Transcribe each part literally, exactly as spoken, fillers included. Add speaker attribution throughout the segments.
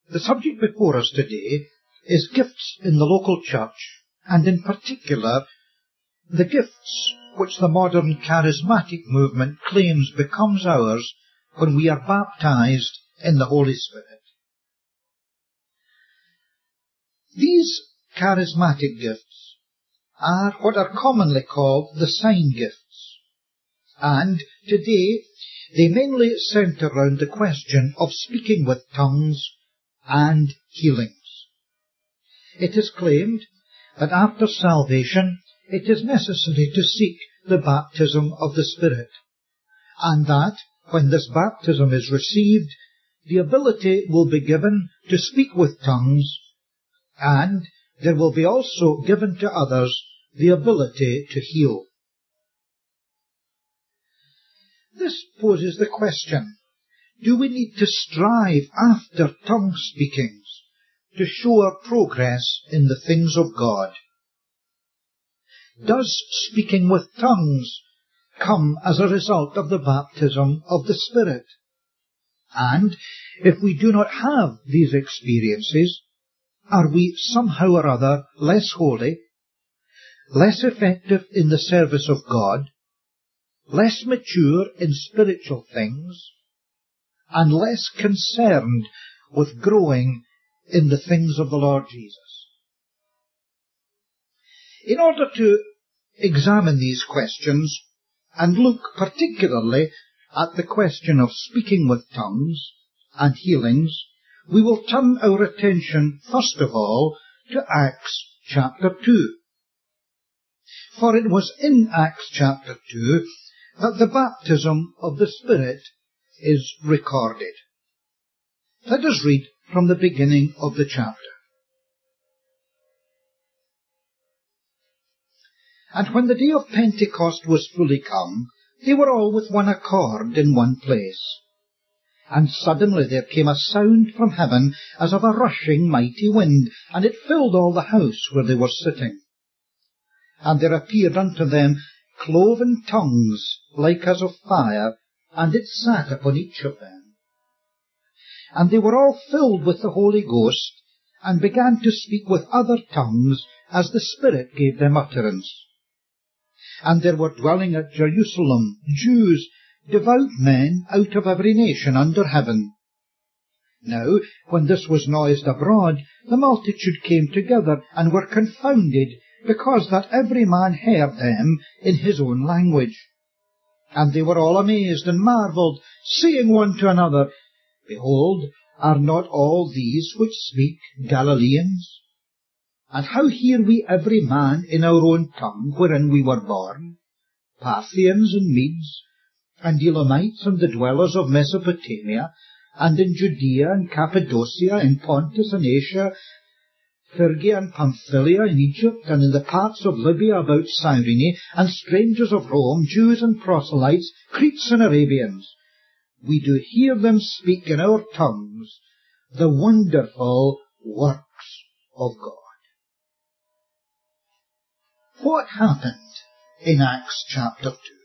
Speaker 1: The subject before us today is gifts in the local church, and in particular, the gifts which the modern charismatic movement claims becomes ours when we are baptized in the Holy Spirit. These charismatic gifts are what are commonly called the sign gifts, and today they mainly centre round the question of speaking with tongues and healings. It is claimed that after salvation it is necessary to seek the baptism of the Spirit, and that when this baptism is received, the ability will be given to speak with tongues, and there will be also given to others the ability to heal. This poses the question, do we need to strive after tongue speakings to show our progress in the things of God? Does speaking with tongues come as a result of the baptism of the Spirit? And if we do not have these experiences, are we somehow or other less holy, less effective in the service of God, less mature in spiritual things, and less concerned with growing in the things of the Lord Jesus? In order to examine these questions and look particularly at the question of speaking with tongues and healings, we will turn our attention first of all to Acts chapter two. For it was in Acts chapter two that the baptism of the Spirit is recorded. Let us read from the beginning of the chapter. And when the day of Pentecost was fully come, they were all with one accord in one place. And suddenly there came a sound from heaven as of a rushing mighty wind, and it filled all the house where they were sitting. And there appeared unto them cloven tongues like as of fire, and it sat upon each of them. And they were all filled with the Holy Ghost, and began to speak with other tongues as the Spirit gave them utterance. And there were dwelling at Jerusalem Jews, devout men out of every nation under heaven. Now, when this was noised abroad, the multitude came together, and were confounded, because that every man heard them in his own language. And they were all amazed and marvelled, saying one to another, Behold, are not all these which speak Galileans? And how hear we every man in our own tongue wherein we were born? Parthians and Medes, and Elamites, and the dwellers of Mesopotamia, and in Judea and Cappadocia, in Pontus and Asia, Phrygia and Pamphylia, in Egypt, and in the parts of Libya about Cyrene, and strangers of Rome, Jews and proselytes, Cretes and Arabians. We do hear them speak in our tongues the wonderful works of God. What happened in Acts chapter two?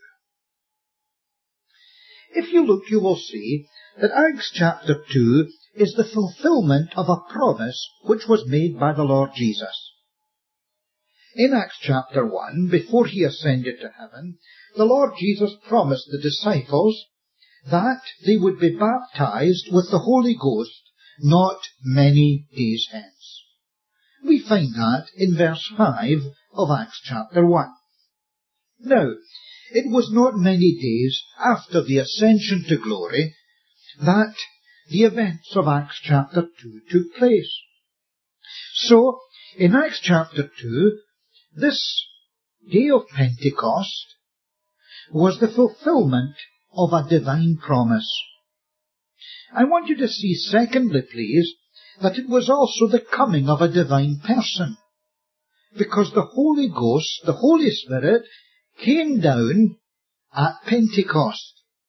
Speaker 1: If you look, you will see that Acts chapter two is the fulfillment of a promise which was made by the Lord Jesus. In Acts chapter one, before he ascended to heaven, the Lord Jesus promised the disciples that they would be baptized with the Holy Ghost not many days hence. We find that in verse five of Acts chapter one. Now, it was not many days after the ascension to glory that the events of Acts chapter two took place. So, in Acts chapter two, this day of Pentecost was the fulfillment of a divine promise. I want you to see, secondly, please, that it was also the coming of a divine person, because the Holy Ghost, the Holy Spirit, came down at Pentecost.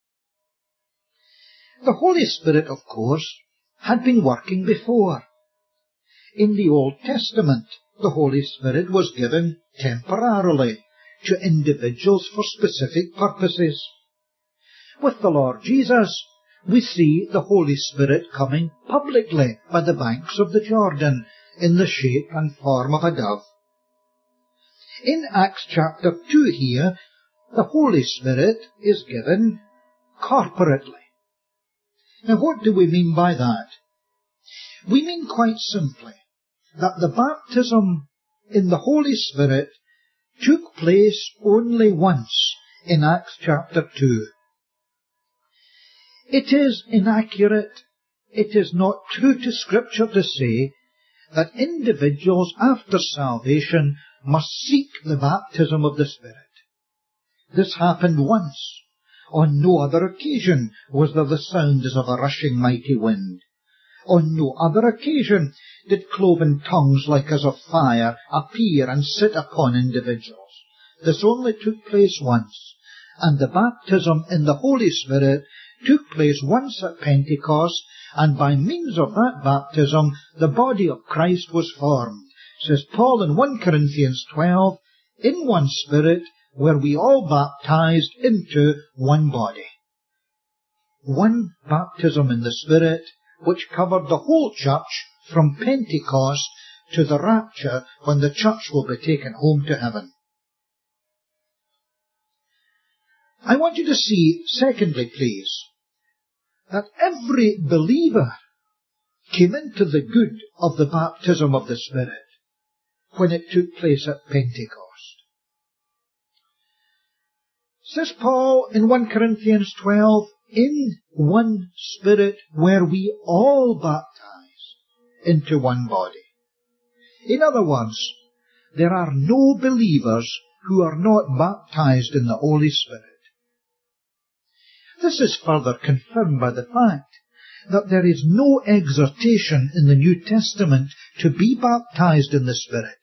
Speaker 1: The Holy Spirit, of course, had been working before. In the Old Testament, the Holy Spirit was given temporarily to individuals for specific purposes. With the Lord Jesus, we see the Holy Spirit coming publicly by the banks of the Jordan in the shape and form of a dove. In Acts chapter two here, the Holy Spirit is given corporately. Now what do we mean by that? We mean quite simply that the baptism in the Holy Spirit took place only once in Acts chapter two. It is inaccurate, it is not true to Scripture to say that individuals after salvation must seek the baptism of the Spirit. This happened once. On no other occasion was there the sound as of a rushing mighty wind. On no other occasion did cloven tongues like as of fire appear and sit upon individuals. This only took place once, and the baptism in the Holy Spirit took place once at Pentecost, and by means of that baptism the body of Christ was formed. Says Paul in First Corinthians twelve, in one Spirit were we all baptized into one body. One baptism in the Spirit, which covered the whole church from Pentecost to the rapture, when the church will be taken home to heaven. I want you to see, secondly, please, that every believer came into the good of the baptism of the Spirit when it took place at Pentecost. Says Paul in First Corinthians twelve, in one Spirit were we all baptized into one body. In other words, there are no believers who are not baptized in the Holy Spirit. This is further confirmed by the fact that there is no exhortation in the New Testament to be baptized in the Spirit.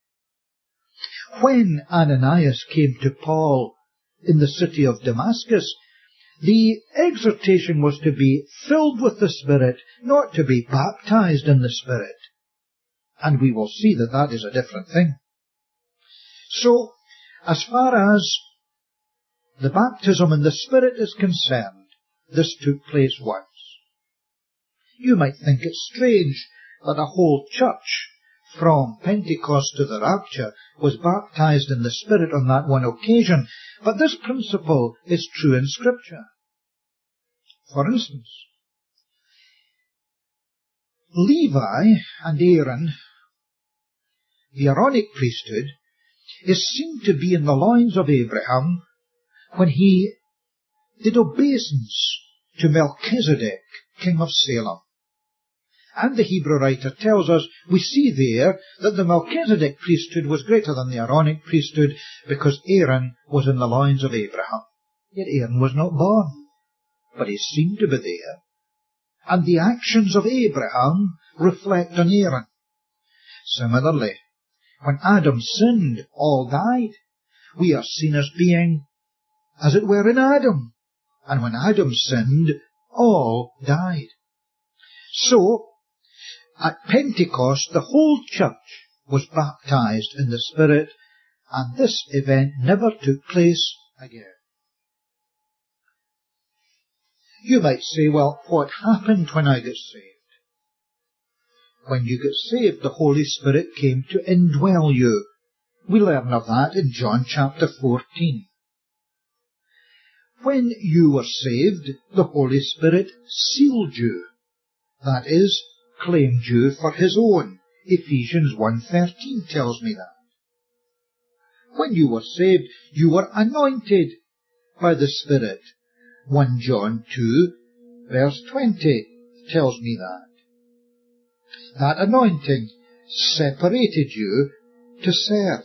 Speaker 1: When Ananias came to Paul in the city of Damascus, the exhortation was to be filled with the Spirit, not to be baptized in the Spirit. And we will see that that is a different thing. So, as far as the baptism in the Spirit is concerned, this took place once. You might think it strange that a whole church from Pentecost to the rapture was baptized in the Spirit on that one occasion, but this principle is true in Scripture. For instance, Levi and Aaron, the Aaronic priesthood, is seen to be in the loins of Abraham when he did obeisance to Melchizedek, king of Salem. And the Hebrew writer tells us, we see there that the Melchizedek priesthood was greater than the Aaronic priesthood because Aaron was in the loins of Abraham. Yet Aaron was not born, but he seemed to be there. And the actions of Abraham reflect on Aaron. Similarly, when Adam sinned, all died. We are seen as being, as it were, in Adam. And when Adam sinned, all died. So, at Pentecost, the whole church was baptized in the Spirit, and this event never took place again. You might say, well, what happened when I got saved? When you got saved, the Holy Spirit came to indwell you. We learn of that in John chapter fourteen. When you were saved, the Holy Spirit sealed you. That is, claimed you for His own. Ephesians one thirteen tells me that. When you were saved, you were anointed by the Spirit. First John two, verse twenty, tells me that. That anointing separated you to serve.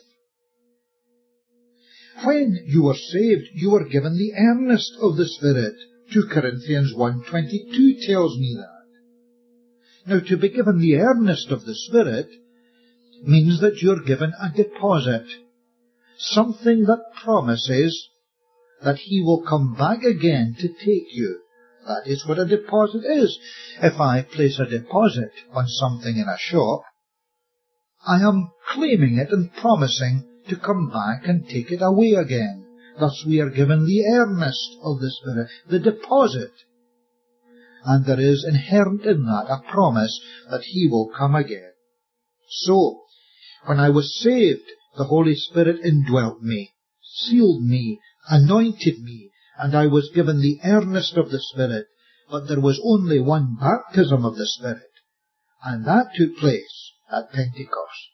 Speaker 1: When you were saved, you were given the earnest of the Spirit. Second Corinthians one twenty-two tells me that. Now, to be given the earnest of the Spirit means that you're given a deposit, something that promises that He will come back again to take you. That is what a deposit is. If I place a deposit on something in a shop, I am claiming it and promising to come back and take it away again. Thus we are given the earnest of the Spirit, the deposit. and there is inherent in that a promise that he will come again. So, when I was saved, the Holy Spirit indwelt me, sealed me, anointed me, and I was given the earnest of the Spirit, but there was only one baptism of the Spirit, and that took place at Pentecost.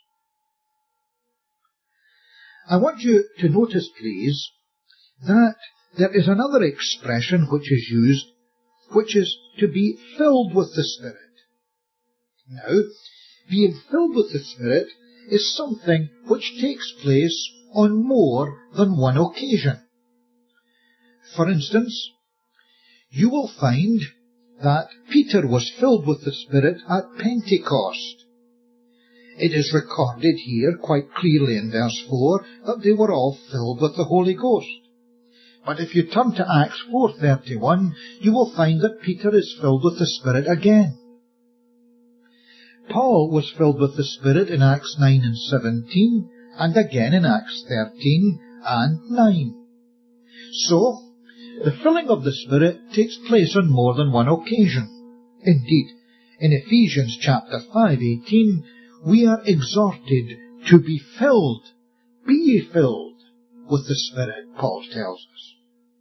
Speaker 1: I want you to notice, please, that there is another expression which is used, which is to be filled with the Spirit. Now, being filled with the Spirit is something which takes place on more than one occasion. For instance, you will find that Peter was filled with the Spirit at Pentecost. It is recorded here quite clearly in verse four that they were all filled with the Holy Ghost. But if you turn to Acts four thirty-one, you will find that Peter is filled with the Spirit again. Paul was filled with the Spirit in Acts nine and seventeen, and again in Acts thirteen and nine. So, the filling of the Spirit takes place on more than one occasion. Indeed, in Ephesians chapter five eighteen, we are exhorted to be filled, be ye filled with the Spirit, Paul tells us.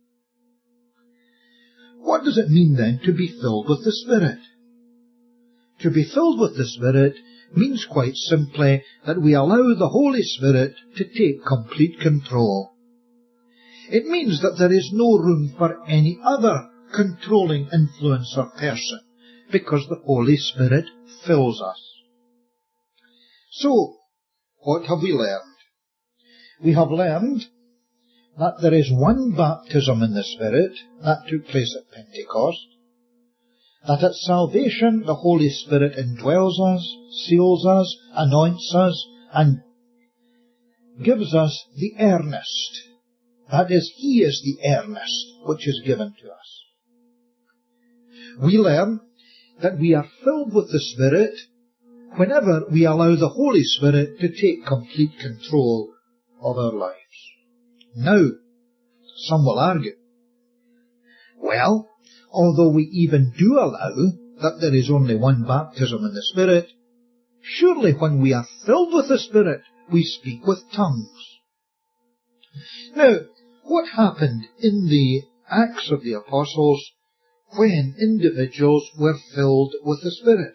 Speaker 1: What does it mean then to be filled with the Spirit? To be filled with the Spirit means quite simply that we allow the Holy Spirit to take complete control. It means that there is no room for any other controlling influence or person, because the Holy Spirit fills us. So, what have we learned? We have learned that there is one baptism in the Spirit that took place at Pentecost, that at salvation the Holy Spirit indwells us, seals us, anoints us, and gives us the earnest. That is, He is the earnest which is given to us. We learn that we are filled with the Spirit whenever we allow the Holy Spirit to take complete control of our lives. Now, some will argue, well, although we even do allow that there is only one baptism in the Spirit, surely when we are filled with the Spirit, we speak with tongues. Now, what happened in the Acts of the Apostles when individuals were filled with the Spirit?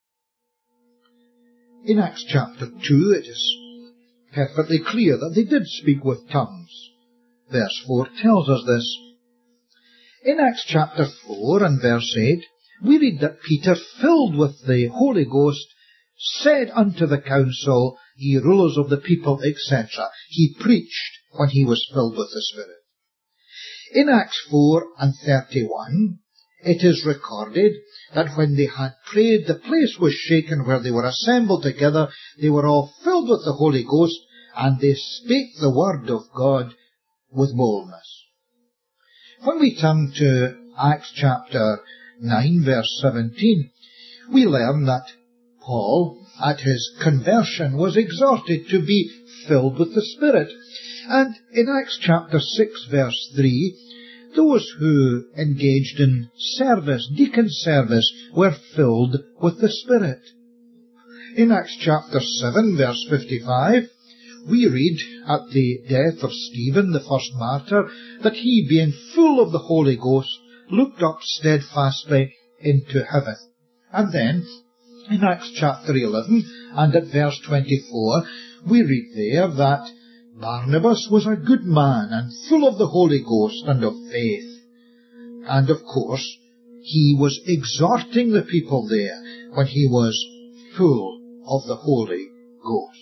Speaker 1: In Acts chapter two, it is perfectly clear that they did speak with tongues. Verse four tells us this. In Acts chapter four and verse eight, we read that Peter, filled with the Holy Ghost, said unto the council, ye rulers of the people, et cetera. He preached when he was filled with the Spirit. In Acts four and thirty-one, it is recorded that when they had prayed, the place was shaken where they were assembled together. They were all filled with the Holy Ghost, and they spake the word of God with boldness. When we turn to Acts chapter nine, verse seventeen, we learn that Paul, at his conversion, was exhorted to be filled with the Spirit. And in Acts chapter six, verse three, those who engaged in service, deacon service, were filled with the Spirit. In Acts chapter seven, verse fifty-five, we read at the death of Stephen, the first martyr, that he, being full of the Holy Ghost, looked up steadfastly into heaven. And then, in Acts chapter eleven, and at verse twenty-four, we read there that Barnabas was a good man, and full of the Holy Ghost and of faith. And of course, he was exhorting the people there when he was full of the Holy Ghost.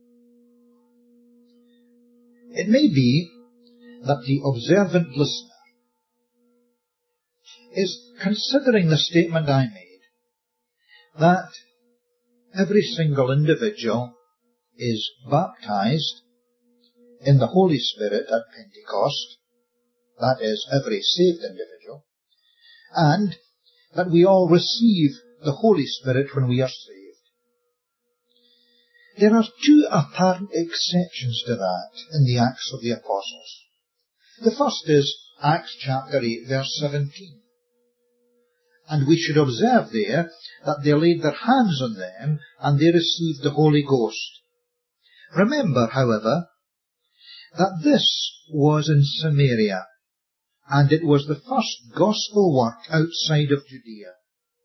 Speaker 1: It may be that the observant listener is considering the statement I made, that every single individual is baptized in the Holy Spirit at Pentecost, that is, every saved individual, and that we all receive the Holy Spirit when we are saved. There are two apparent exceptions to that in the Acts of the Apostles. The first is Acts chapter eight, verse seventeen. And we should observe there that they laid their hands on them and they received the Holy Ghost. Remember, however, that this was in Samaria, and it was the first gospel work outside of Judea.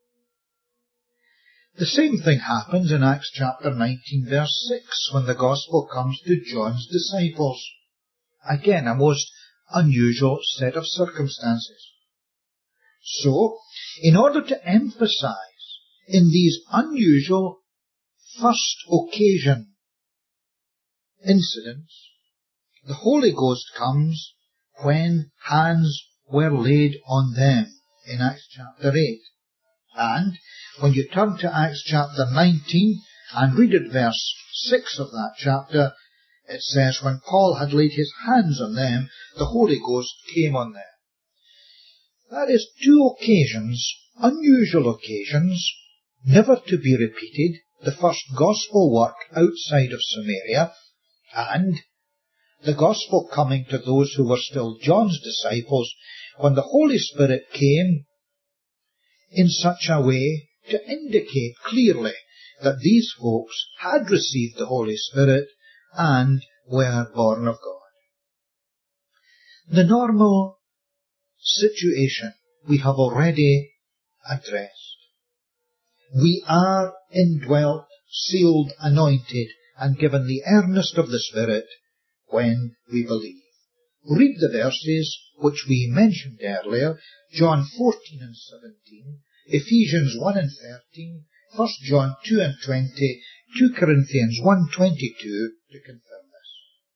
Speaker 1: The same thing happens in Acts chapter nineteen verse six when the gospel comes to John's disciples. Again, a most unusual set of circumstances. So, in order to emphasize in these unusual first occasion incidents, the Holy Ghost comes when hands were laid on them in Acts chapter eight. And when you turn to Acts chapter nineteen and read at verse six of that chapter, it says, when Paul had laid his hands on them, the Holy Ghost came on them. That is two occasions, unusual occasions, never to be repeated, the first gospel work outside of Samaria, and the gospel coming to those who were still John's disciples, when the Holy Spirit came in such a way to indicate clearly that these folks had received the Holy Spirit and were born of God. The normal situation we have already addressed. We are indwelt, sealed, anointed, and given the earnest of the Spirit when we believe. Read the verses which we mentioned earlier, John fourteen and seventeen, Ephesians one and thirteen, First John two and twenty, Second Corinthians one twenty-two to confirm this.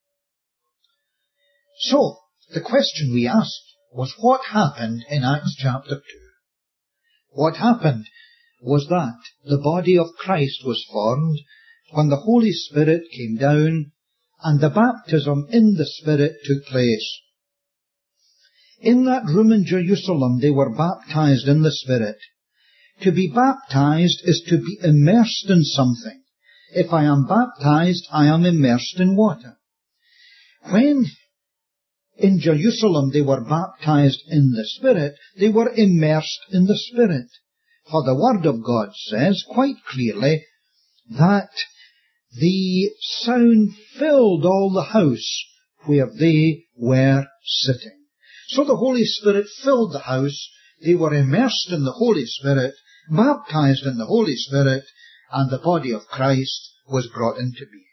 Speaker 1: So, the question we asked was what happened in Acts chapter two? What happened was that the body of Christ was formed when the Holy Spirit came down and the baptism in the Spirit took place. In that room in Jerusalem they were baptized in the Spirit. To be baptized is to be immersed in something. If I am baptized, I am immersed in water. When in Jerusalem they were baptized in the Spirit, they were immersed in the Spirit. For the Word of God says quite clearly that the sound filled all the house where they were sitting. So the Holy Spirit filled the house, they were immersed in the Holy Spirit, baptized in the Holy Spirit, and the body of Christ was brought into being.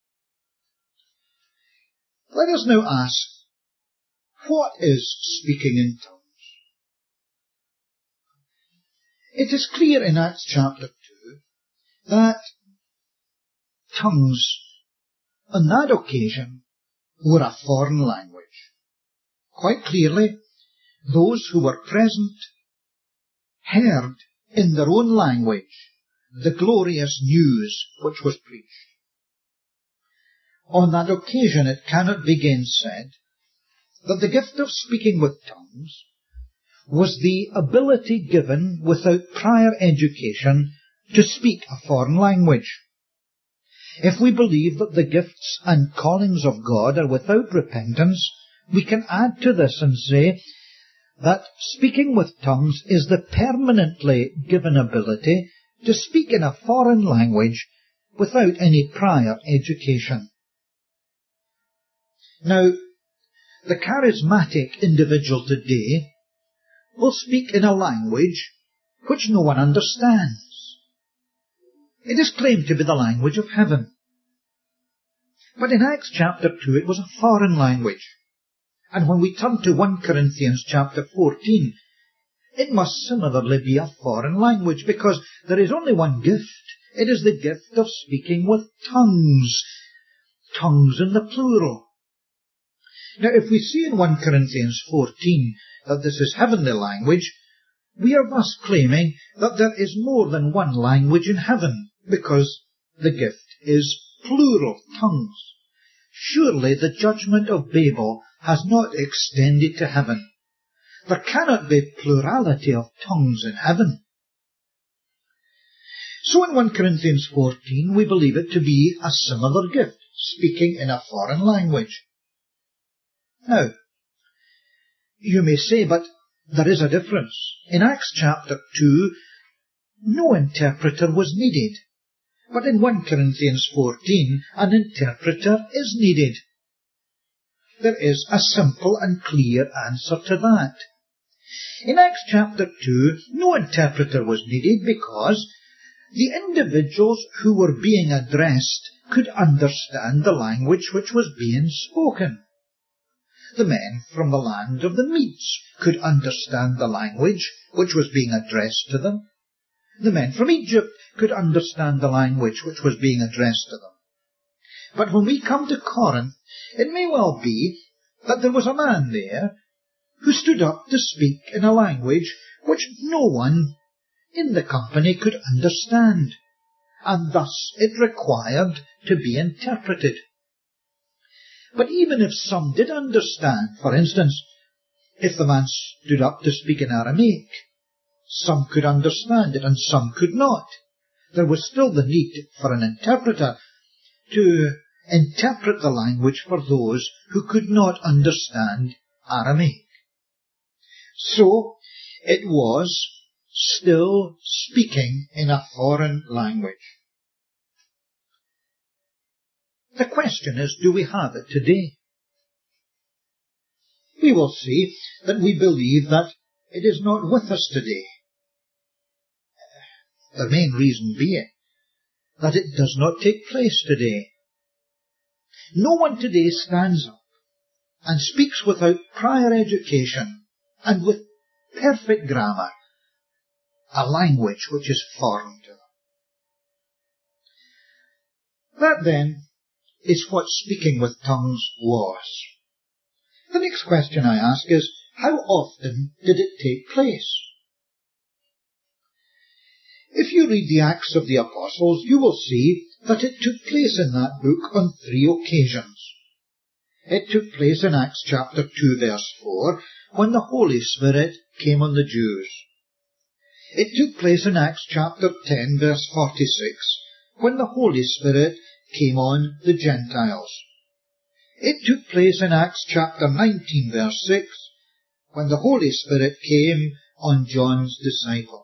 Speaker 1: Let us now ask, what is speaking in tongues? It is clear in Acts chapter two that tongues on that occasion were a foreign language. Quite clearly, those who were present heard in their own language the glorious news which was preached. On that occasion it cannot be gainsaid that the gift of speaking with tongues was the ability given without prior education to speak a foreign language. If we believe that the gifts and callings of God are without repentance, we can add to this and say that speaking with tongues is the permanently given ability to speak in a foreign language without any prior education. Now, the charismatic individual today will speak in a language which no one understands. It is claimed to be the language of heaven. But in Acts chapter two it was a foreign language. And when we turn to First Corinthians chapter fourteen, it must similarly be a foreign language, because there is only one gift. It is the gift of speaking with tongues. Tongues in the plural. Now, if we see in First Corinthians fourteen that this is heavenly language, we are thus claiming that there is more than one language in heaven, because the gift is plural, tongues. Surely the judgment of Babel has not extended to heaven. There cannot be plurality of tongues in heaven. So in First Corinthians fourteen we believe it to be a similar gift, speaking in a foreign language. Now, you may say, but there is a difference. In Acts chapter two, no interpreter was needed. But in First Corinthians fourteen, an interpreter is needed. There is a simple and clear answer to that. In Acts chapter two, no interpreter was needed because the individuals who were being addressed could understand the language which was being spoken. The men from the land of the Medes could understand the language which was being addressed to them. The men from Egypt could understand the language which was being addressed to them. But when we come to Corinth, it may well be that there was a man there who stood up to speak in a language which no one in the company could understand, and thus it required to be interpreted. But even if some did understand, for instance, if the man stood up to speak in Aramaic, some could understand it and some could not. There was still the need for an interpreter to interpret the language for those who could not understand Aramaic. So it was still speaking in a foreign language. The question is, do we have it today? We will see that we believe that it is not with us today. The main reason being that it does not take place today. No one today stands up and speaks without prior education and with perfect grammar a language which is foreign to them. That then is what speaking with tongues was. The next question I ask is, how often did it take place? If you read the Acts of the Apostles, you will see that it took place in that book on three occasions. It took place in Acts chapter two verse four, when the Holy Spirit came on the Jews. It took place in Acts chapter ten verse forty-six, when the Holy Spirit came on the Gentiles. It took place in Acts chapter nineteen verse six, when the Holy Spirit came on John's disciples.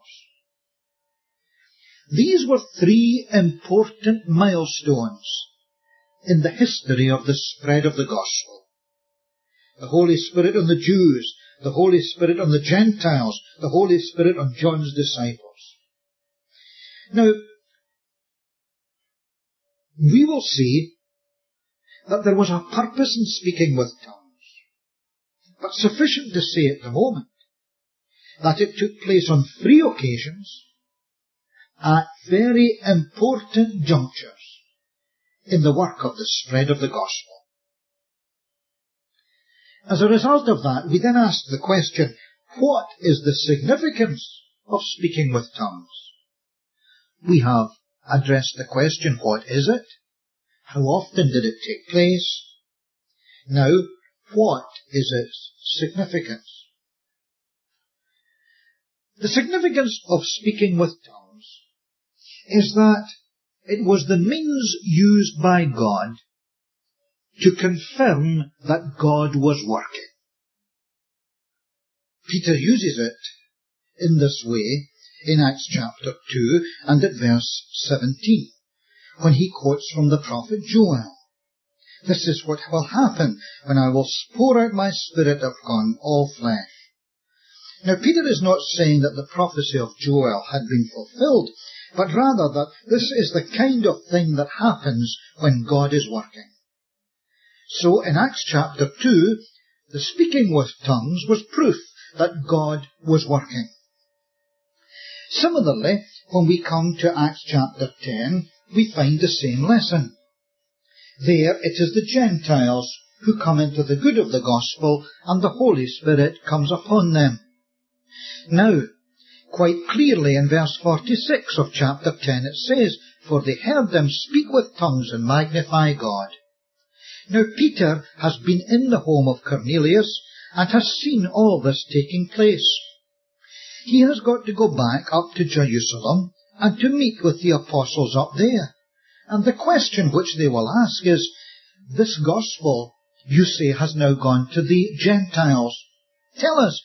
Speaker 1: These were three important milestones in the history of the spread of the gospel. The Holy Spirit on the Jews, the Holy Spirit on the Gentiles, the Holy Spirit on John's disciples. Now, we will see that there was a purpose in speaking with tongues, but sufficient to say at the moment that it took place on three occasions at very important junctures in the work of the spread of the gospel. As a result of that, we then ask the question, what is the significance of speaking with tongues? We have addressed the question, what is it? How often did it take place? Now, what is its significance? The significance of speaking with tongues is that it was the means used by God to confirm that God was working. Peter uses it in this way in Acts chapter two and at verse seventeen, when he quotes from the prophet Joel. This is what will happen when I will pour out my spirit upon all flesh. Now, Peter is not saying that the prophecy of Joel had been fulfilled, but rather that this is the kind of thing that happens when God is working. So, in Acts chapter two, the speaking with tongues was proof that God was working. Similarly, when we come to Acts chapter ten, we find the same lesson. There it is the Gentiles who come into the good of the gospel, and the Holy Spirit comes upon them. Now, quite clearly in verse forty-six of chapter ten it says, "For they heard them speak with tongues and magnify God." Now Peter has been in the home of Cornelius and has seen all this taking place. He has got to go back up to Jerusalem and to meet with the apostles up there. And the question which they will ask is, this gospel, you say, has now gone to the Gentiles. Tell us,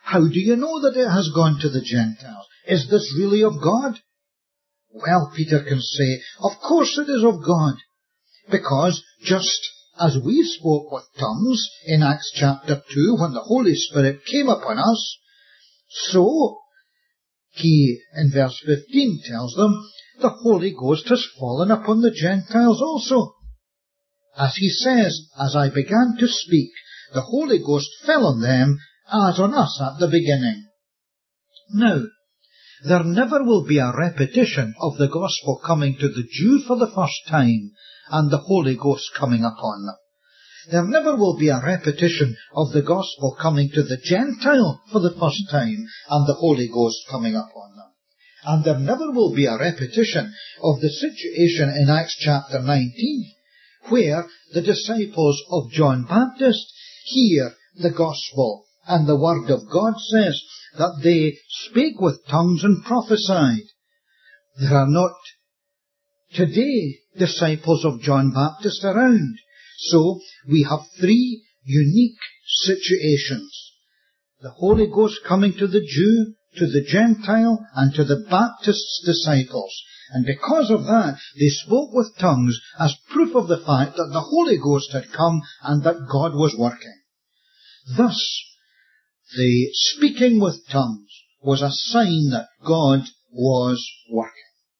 Speaker 1: How do you know that it has gone to the Gentiles? Is this really of God? Well, Peter can say, of course it is of God, because just as we spoke with tongues in Acts chapter two when the Holy Spirit came upon us, so he, in verse fifteen, tells them, the Holy Ghost has fallen upon the Gentiles also. As he says, as I began to speak, the Holy Ghost fell on them as on us at the beginning. Now, there never will be a repetition of the gospel coming to the Jew for the first time and the Holy Ghost coming upon them. There never will be a repetition of the gospel coming to the Gentile for the first time and the Holy Ghost coming upon them. And there never will be a repetition of the situation in Acts chapter nineteen, where the disciples of John Baptist hear the gospel and the word of God says that they spake with tongues and prophesied. There are not today disciples of John Baptist around. So we have three unique situations. The Holy Ghost coming to the Jew, to the Gentile, and to the Baptist's disciples. And because of that, they spoke with tongues as proof of the fact that the Holy Ghost had come and that God was working. Thus, the speaking with tongues was a sign that God was working.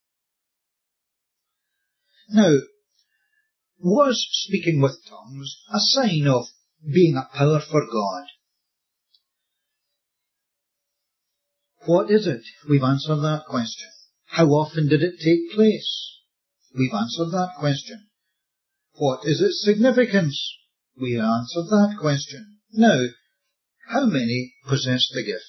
Speaker 1: Now, was speaking with tongues a sign of being a power for God? What is it? We've answered that question. How often did it take place? We've answered that question. What is its significance? We answered that question. Now, how many possess the gift?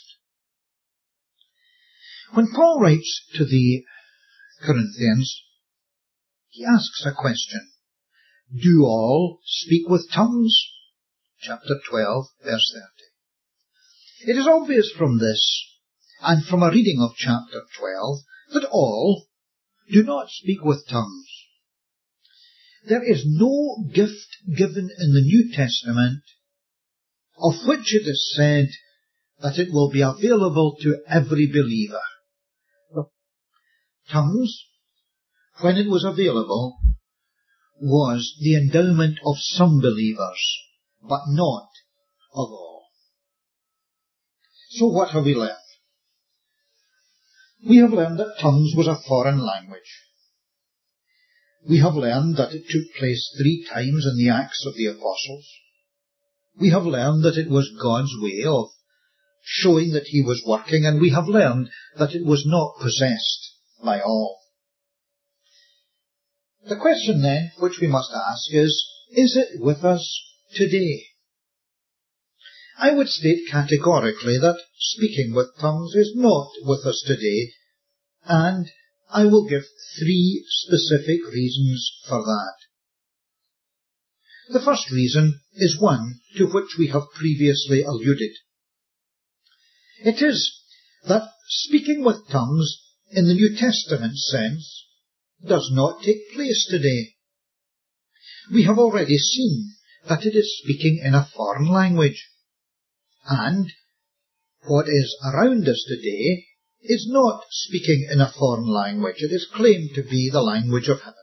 Speaker 1: When Paul writes to the Corinthians, he asks a question. Do all speak with tongues? Chapter twelve, verse thirty. It is obvious from this, and from a reading of chapter twelve, that all do not speak with tongues. There is no gift given in the New Testament of which it is said that it will be available to every believer. Tongues, when it was available, was the endowment of some believers, but not of all. So what have we learned? We have learned that tongues was a foreign language. We have learned that it took place three times in the Acts of the Apostles. We have learned that it was God's way of showing that he was working, and we have learned that it was not possessed by all. The question then, which we must ask is, is it with us today? I would state categorically that speaking with tongues is not with us today, and I will give three specific reasons for that. The first reason is one to which we have previously alluded. It is that speaking with tongues in the New Testament sense does not take place today. We have already seen that it is speaking in a foreign language. And what is around us today is not speaking in a foreign language. It is claimed to be the language of heaven.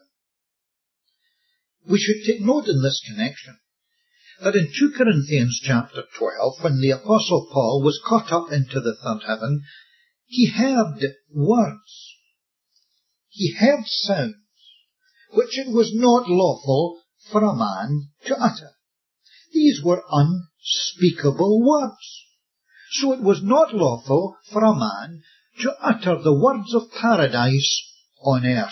Speaker 1: We should take note in this connection that in Second Corinthians chapter twelve, when the Apostle Paul was caught up into the third heaven, he heard words. He heard sounds which it was not lawful for a man to utter. These were unspeakable words. So it was not lawful for a man to utter the words of paradise on earth.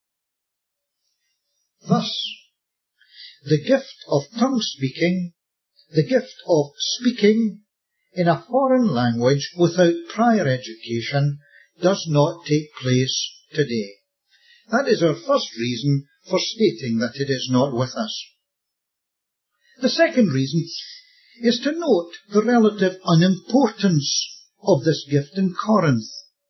Speaker 1: Thus, the gift of tongue speaking, the gift of speaking in a foreign language without prior education, does not take place today. That is our first reason for stating that it is not with us. The second reason is to note the relative unimportance of this gift in Corinth.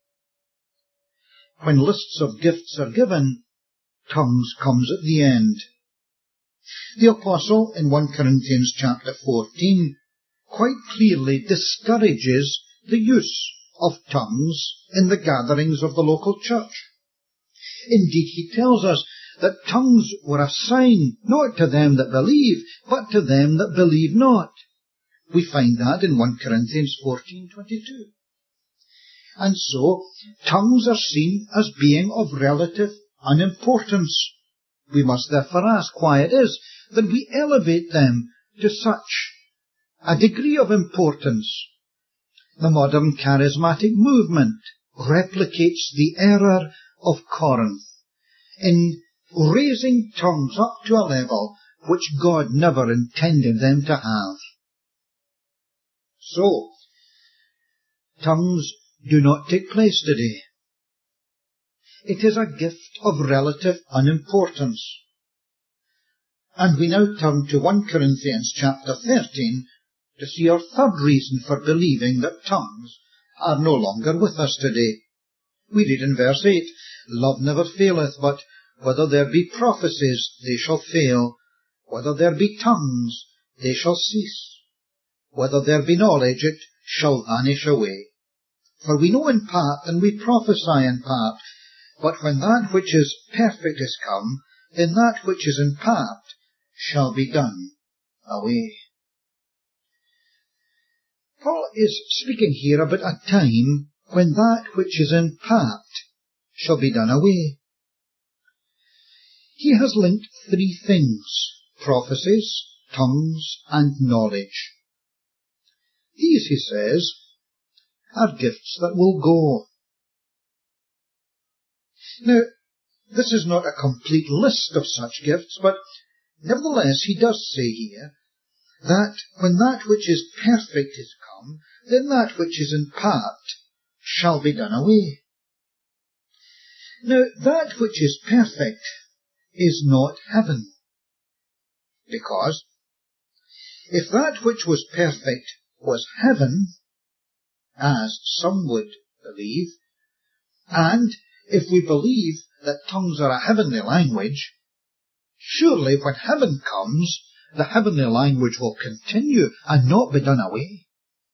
Speaker 1: When lists of gifts are given, tongues comes at the end. The Apostle in First Corinthians chapter fourteen quite clearly discourages the use of tongues in the gatherings of the local church. Indeed, he tells us that tongues were a sign not to them that believe, but to them that believe not. We find that in First Corinthians fourteen twenty-two. And so, tongues are seen as being of relative unimportance. We must therefore ask why it is that we elevate them to such a degree of importance. The modern charismatic movement replicates the error of Corinth in raising tongues up to a level which God never intended them to have. So, tongues do not take place today. It is a gift of relative unimportance. And we now turn to First Corinthians chapter thirteen to see our third reason for believing that tongues are no longer with us today. We read in verse eight, "Love never faileth, but whether there be prophecies, they shall fail. Whether there be tongues, they shall cease. Whether there be knowledge, it shall vanish away. For we know in part, and we prophesy in part. But when that which is perfect is come, then that which is in part shall be done away." Paul is speaking here about a time when that which is in part shall be done away. He has linked three things: prophecies, tongues, and knowledge. These, he says, are gifts that will go. Now, this is not a complete list of such gifts, but nevertheless he does say here that when that which is perfect is come, then that which is in part shall be done away. Now, that which is perfect is not heaven, because if that which was perfect was heaven, as some would believe, and if we believe that tongues are a heavenly language, surely when heaven comes, the heavenly language will continue and not be done away.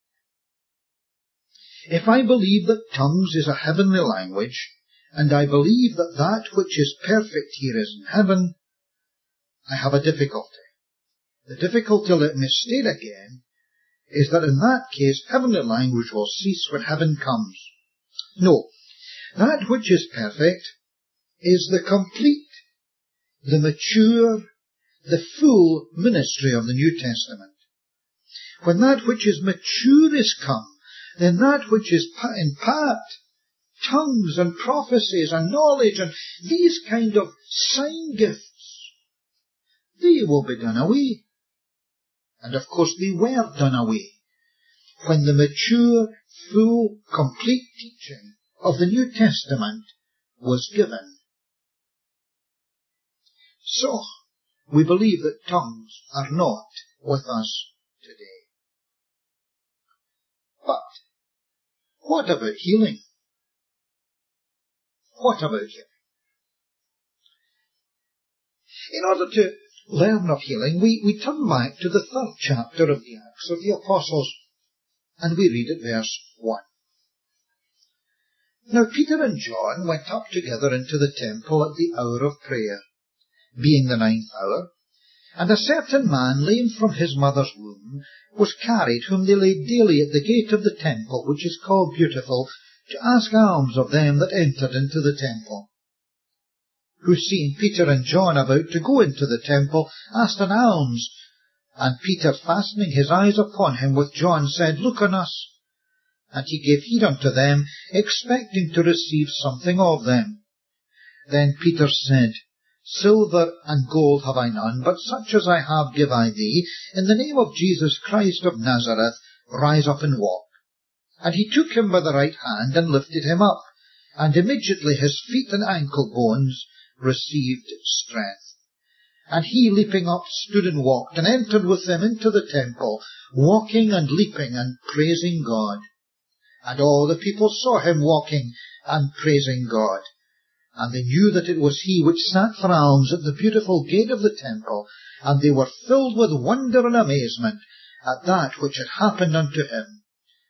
Speaker 1: If I believe that tongues is a heavenly language, and I believe that that which is perfect here is in heaven, I have a difficulty. The difficulty, let me state again, is that in that case heavenly language will cease when heaven comes. No, that which is perfect is the complete, the mature, the full ministry of the New Testament. When that which is mature is come, then that which is in part, tongues and prophecies and knowledge and these kind of sign gifts, they will be done away. And of course they were done away when the mature, full, complete teaching of the New Testament was given. So, we believe that tongues are not with us today. But, what about healing? What about healing? In order to learn of healing, we, we turn back to the third chapter of the Acts of the Apostles, and we read at verse one. "Now Peter and John went up together into the temple at the hour of prayer, being the ninth hour, and a certain man, lame from his mother's womb, was carried, whom they laid daily at the gate of the temple, which is called Beautiful, to ask alms of them that entered into the temple. Who, seeing Peter and John about to go into the temple, asked an alms. And Peter, fastening his eyes upon him with John, said, Look on us. And he gave heed unto them, expecting to receive something of them. Then Peter said, Silver and gold have I none, but such as I have give I thee. In the name of Jesus Christ of Nazareth, rise up and walk. And he took him by the right hand, and lifted him up. And immediately his feet and ankle bones received strength. And he, leaping up, stood and walked, and entered with them into the temple, walking and leaping and praising God. And all the people saw him walking and praising God. And they knew that it was he which sat for alms at the Beautiful gate of the temple, and they were filled with wonder and amazement at that which had happened unto him.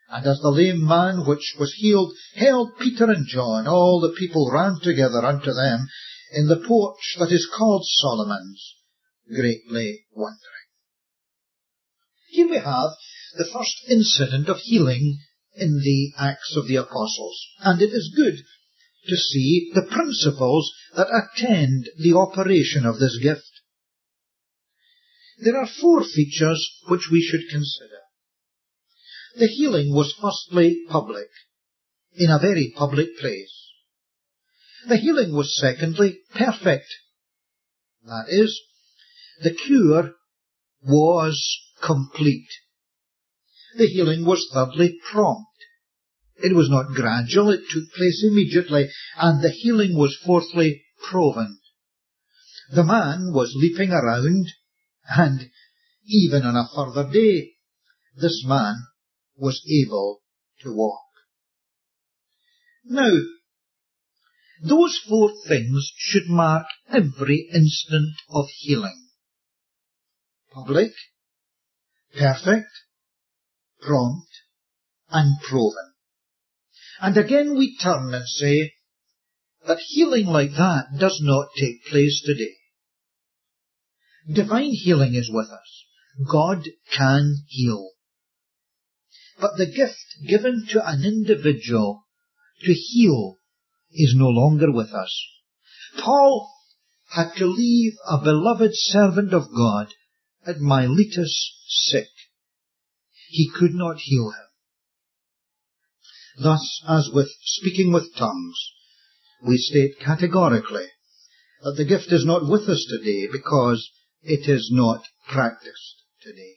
Speaker 1: And as the lame man which was healed held Peter and John, all the people ran together unto them in the porch that is called Solomon's, greatly wondering. Here we have the first incident of healing in the Acts of the Apostles, and it is good to see the principles that attend the operation of this gift. There are four features which we should consider. The healing was firstly public, in a very public place. The healing was secondly perfect. That is, the cure was complete. The healing was thirdly prompt. It was not gradual, it took place immediately, and the healing was fourthly proven. The man was leaping around, and even on a further day, this man was able to walk. Now, those four things should mark every instant of healing. Public, perfect, prompt, and proven. And again we turn and say that healing like that does not take place today. Divine healing is with us. God can heal. But the gift given to an individual to heal is no longer with us. Paul had to leave a beloved servant of God at Miletus sick. He could not heal him. Thus, as with speaking with tongues, we state categorically that the gift is not with us today because it is not practiced today.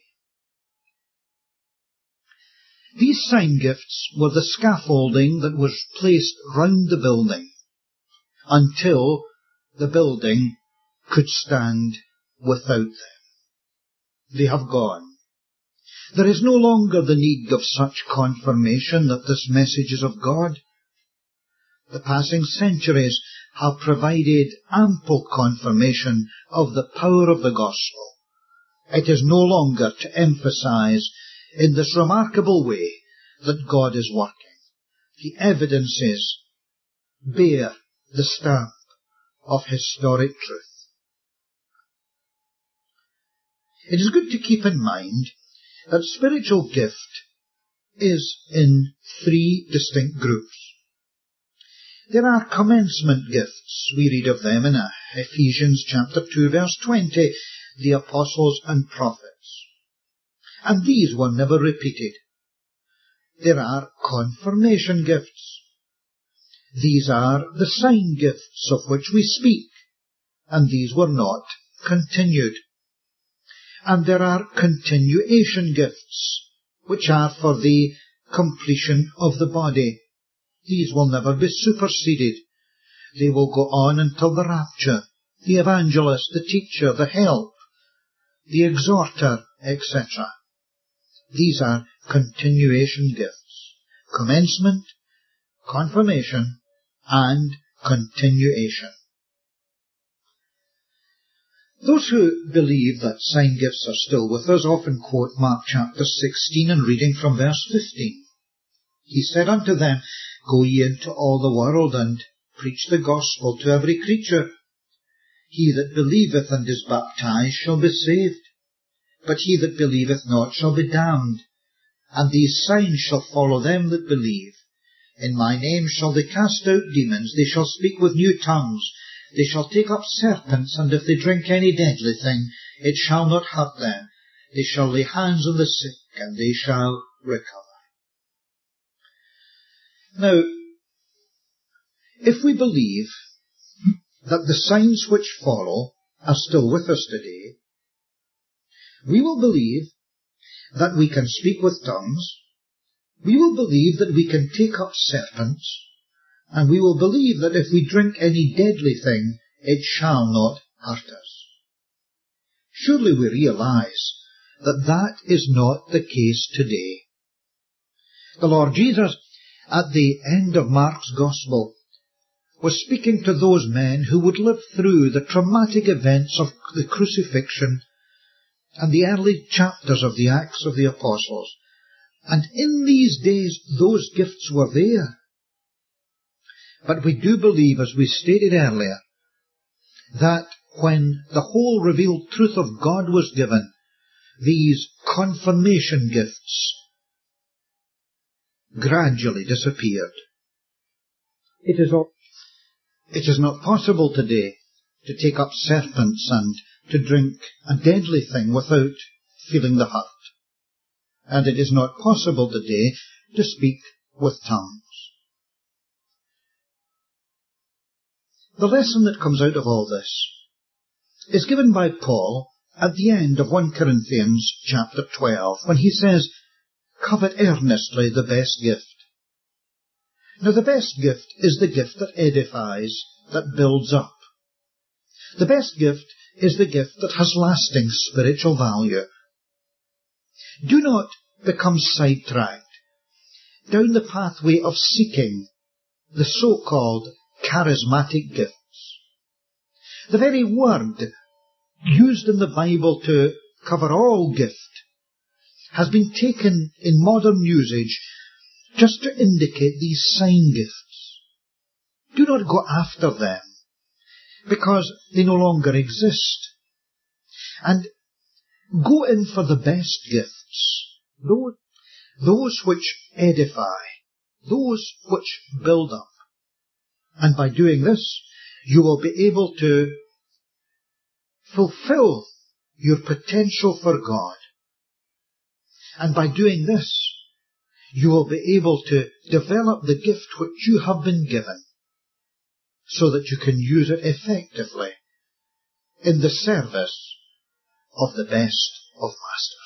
Speaker 1: These sign gifts were the scaffolding that was placed round the building until the building could stand without them. They have gone. There is no longer the need of such confirmation that this message is of God. The passing centuries have provided ample confirmation of the power of the gospel. It is no longer to emphasize in this remarkable way that God is working. The evidences bear the stamp of historic truth. It is good to keep in mind that spiritual gift is in three distinct groups. There are commencement gifts. We read of them in Ephesians chapter two verse twenty, the apostles and prophets. And these were never repeated. There are confirmation gifts. These are the sign gifts of which we speak, and these were not continued. And there are continuation gifts, which are for the completion of the body. These will never be superseded. They will go on until the rapture, the evangelist, the teacher, the help, the exhorter, et cetera. These are continuation gifts. Commencement, confirmation, and continuation. Those who believe that sign gifts are still with us often quote Mark chapter sixteen and reading from verse fifteen. He said unto them, Go ye into all the world and preach the gospel to every creature. He that believeth and is baptized shall be saved, but he that believeth not shall be damned. And these signs shall follow them that believe. In my name shall they cast out demons, they shall speak with new tongues, they shall take up serpents, and if they drink any deadly thing, it shall not hurt them. They shall lay hands on the sick, and they shall recover. Now, if we believe that the signs which follow are still with us today, we will believe that we can speak with tongues, we will believe that we can take up serpents, and we will believe that if we drink any deadly thing, it shall not hurt us. Surely we realize that that is not the case today. The Lord Jesus, at the end of Mark's Gospel, was speaking to those men who would live through the traumatic events of the crucifixion and the early chapters of the Acts of the Apostles. And in these days, those gifts were there. But we do believe, as we stated earlier, that when the whole revealed truth of God was given, these confirmation gifts gradually disappeared. It is not, it is not possible today to take up serpents and to drink a deadly thing without feeling the hurt. And it is not possible today to speak with tongues. The lesson that comes out of all this is given by Paul at the end of First Corinthians chapter twelve, when he says, "Covet earnestly the best gift." Now the best gift is the gift that edifies, that builds up. The best gift is the gift that has lasting spiritual value. Do not become sidetracked down the pathway of seeking the so-called charismatic gifts. The very word used in the Bible to cover all gift has been taken in modern usage just to indicate these sign gifts. Do not go after them, because they no longer exist. And go in for the best gifts, those which edify, those which build up. And by doing this, you will be able to fulfill your potential for God. And by doing this, you will be able to develop the gift which you have been given, so that you can use it effectively in the service of the best of masters.